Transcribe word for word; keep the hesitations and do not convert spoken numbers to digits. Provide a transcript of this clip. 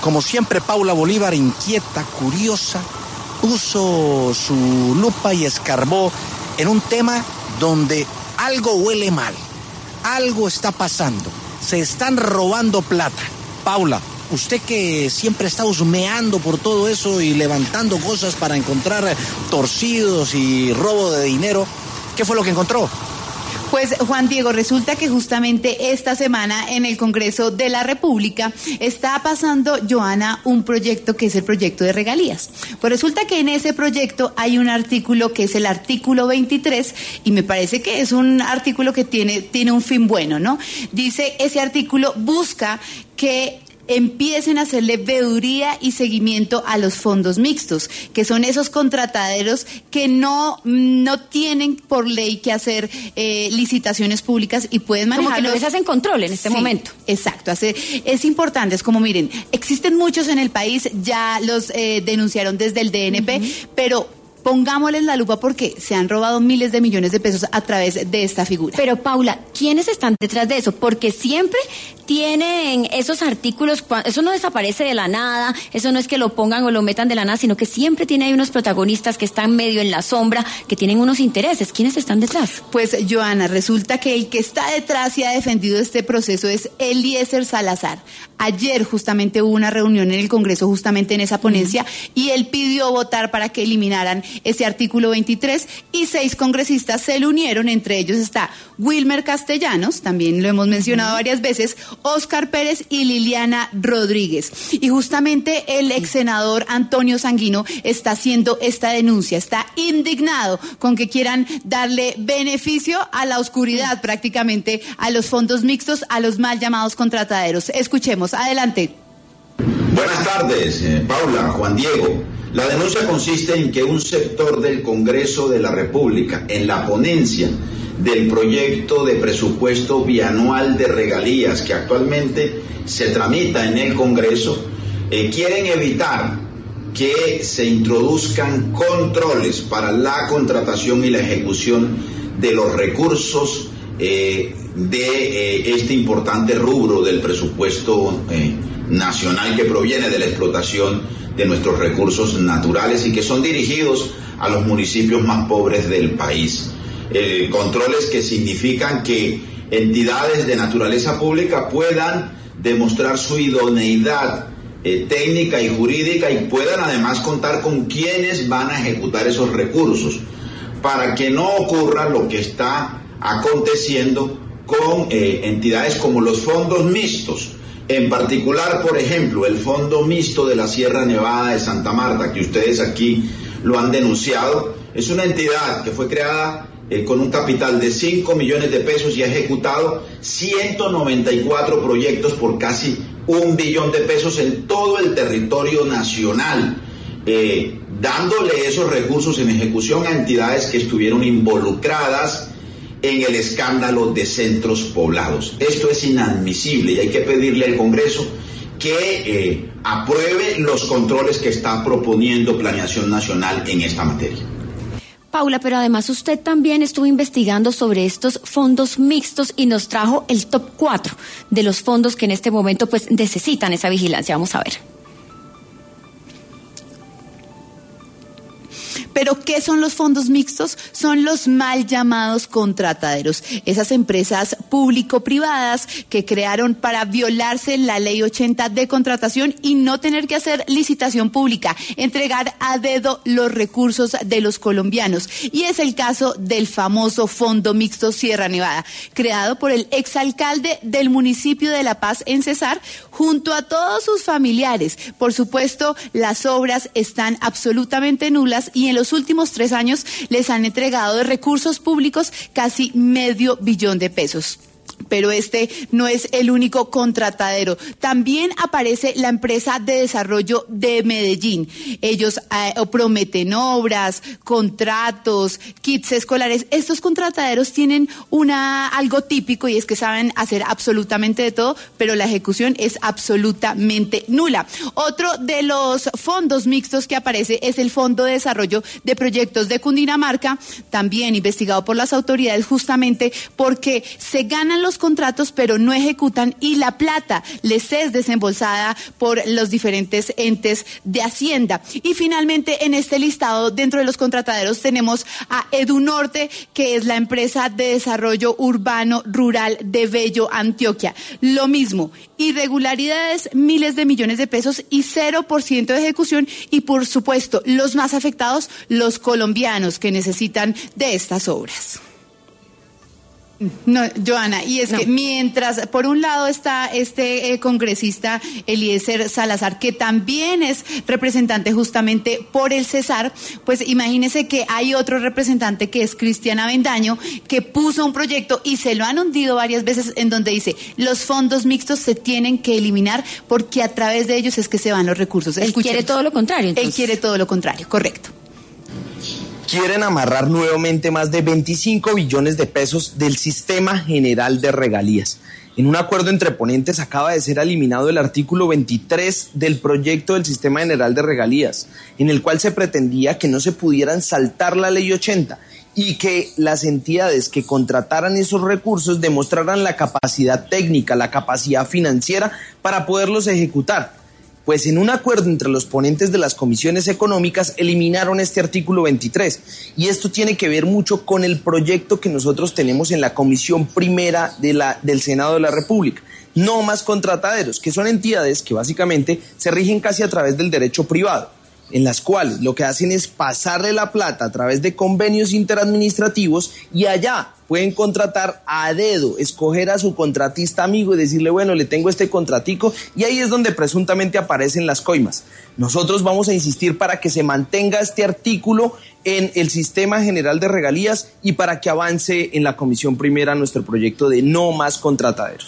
como siempre, Paula Bolívar, inquieta, curiosa, puso su lupa y escarbó en un tema donde algo huele mal, algo está pasando, se están robando plata. Paula, usted que siempre está husmeando por todo eso y levantando cosas para encontrar torcidos y robo de dinero, ¿qué fue lo que encontró? Pues Juan Diego, resulta que justamente esta semana en el Congreso de la República está pasando, Joana, un proyecto que es el proyecto de regalías. Pues resulta que en ese proyecto hay un artículo que es el artículo veintitrés y me parece que es un artículo que tiene, tiene un fin bueno, ¿no? Dice, ese artículo busca que empiecen a hacerle veeduría y seguimiento a los fondos mixtos, que son esos contrataderos que no, no tienen por ley que hacer eh, licitaciones públicas y pueden manejarlos. Como que no les hacen control en este sí, momento. Exacto, hace, es importante, es como miren, existen muchos en el país, ya los eh, denunciaron desde el D N P, uh-huh. pero pongámosles la lupa porque se han robado miles de millones de pesos a través de esta figura. Pero Paula, ¿quiénes están detrás de eso? Porque siempre tienen esos artículos, eso no desaparece de la nada, eso no es que lo pongan o lo metan de la nada, sino que siempre tiene ahí unos protagonistas que están medio en la sombra, que tienen unos intereses. ¿Quiénes están detrás? Pues, Joana, resulta que el que está detrás y ha defendido este proceso es Eliezer Salazar. Ayer justamente hubo una reunión en el Congreso, justamente en esa ponencia, uh-huh. y él pidió votar para que eliminaran ese artículo veintitrés y seis congresistas se le unieron, entre ellos está Wilmer Castellanos, también lo hemos mencionado uh-huh. varias veces, Óscar Pérez y Liliana Rodríguez. Y justamente el ex senador Antonio Sanguino está haciendo esta denuncia, está indignado con que quieran darle beneficio a la oscuridad uh-huh. prácticamente a los fondos mixtos, a los mal llamados contrataderos. Escuchemos, adelante. Buenas tardes, eh, Paula, Juan Diego. La denuncia consiste en que un sector del Congreso de la República, en la ponencia del proyecto de presupuesto bianual de regalías que actualmente se tramita en el Congreso, eh, quieren evitar que se introduzcan controles para la contratación y la ejecución de los recursos eh, de eh, este importante rubro del presupuesto eh, nacional que proviene de la explotación de nuestros recursos naturales y que son dirigidos a los municipios más pobres del país. Eh, controles que significan que entidades de naturaleza pública puedan demostrar su idoneidad eh, técnica y jurídica y puedan además contar con quienes van a ejecutar esos recursos, para que no ocurra lo que está aconteciendo con eh, entidades como los fondos mixtos. En particular, por ejemplo, el Fondo Mixto de la Sierra Nevada de Santa Marta, que ustedes aquí lo han denunciado, es una entidad que fue creada eh, con un capital de cinco millones de pesos y ha ejecutado ciento noventa y cuatro proyectos por casi un billón de pesos en todo el territorio nacional, eh, dándole esos recursos en ejecución a entidades que estuvieron involucradas en el escándalo de centros poblados. Esto es inadmisible y hay que pedirle al Congreso que eh, apruebe los controles que está proponiendo Planeación Nacional en esta materia. Paula, pero además usted también estuvo investigando sobre estos fondos mixtos y nos trajo el top cuatro de los fondos que en este momento pues necesitan esa vigilancia. Vamos a ver. ¿Pero qué son los fondos mixtos? Son los mal llamados contrataderos, esas empresas público-privadas que crearon para violarse la ley ochenta de contratación y no tener que hacer licitación pública, entregar a dedo los recursos de los colombianos. Y es el caso del famoso Fondo Mixto Sierra Nevada, creado por el exalcalde del municipio de La Paz en Cesar, junto a todos sus familiares. Por supuesto, las obras están absolutamente nulas y en los últimos tres años les han entregado de recursos públicos casi medio billón de pesos. Pero este no es el único contratadero. También aparece la empresa de desarrollo de Medellín. Ellos eh, prometen obras, contratos, kits escolares. Estos contrataderos tienen una algo típico y es que saben hacer absolutamente de todo, pero la ejecución es absolutamente nula. Otro de los fondos mixtos que aparece es el Fondo de Desarrollo de Proyectos de Cundinamarca, también investigado por las autoridades justamente porque se ganan los los contratos, pero no ejecutan y la plata les es desembolsada por los diferentes entes de Hacienda. Y finalmente, en este listado, dentro de los contrataderos, tenemos a Edunorte, que es la empresa de desarrollo urbano rural de Bello, Antioquia. Lo mismo, irregularidades, miles de millones de pesos y cero por ciento de ejecución, y por supuesto, los más afectados, los colombianos que necesitan de estas obras. No, Joana, y es no. que mientras por un lado está este eh, congresista Eliezer Salazar, que también es representante justamente por el Cesar, pues imagínese que hay otro representante que es Cristian Avendaño, que puso un proyecto y se lo han hundido varias veces, en donde dice, los fondos mixtos se tienen que eliminar porque a través de ellos es que se van los recursos. Él Escuchemos. quiere todo lo contrario, entonces. Él quiere todo lo contrario, correcto. Quieren amarrar nuevamente más de veinticinco billones de pesos del Sistema General de Regalías. En un acuerdo entre ponentes acaba de ser eliminado el artículo veintitrés del proyecto del Sistema General de Regalías, en el cual se pretendía que no se pudieran saltar la Ley ochenta y que las entidades que contrataran esos recursos demostraran la capacidad técnica, la capacidad financiera para poderlos ejecutar. Pues en un acuerdo entre los ponentes de las comisiones económicas eliminaron este artículo veintitrés, y esto tiene que ver mucho con el proyecto que nosotros tenemos en la Comisión Primera de la, del Senado de la República. No más contrataderos, que son entidades que básicamente se rigen casi a través del derecho privado, en las cuales lo que hacen es pasarle la plata a través de convenios interadministrativos, y allá pueden contratar a dedo, escoger a su contratista amigo y decirle, bueno, le tengo este contratico, y ahí es donde presuntamente aparecen las coimas. Nosotros vamos a insistir para que se mantenga este artículo en el Sistema General de Regalías y para que avance en la Comisión Primera nuestro proyecto de no más contrataderos.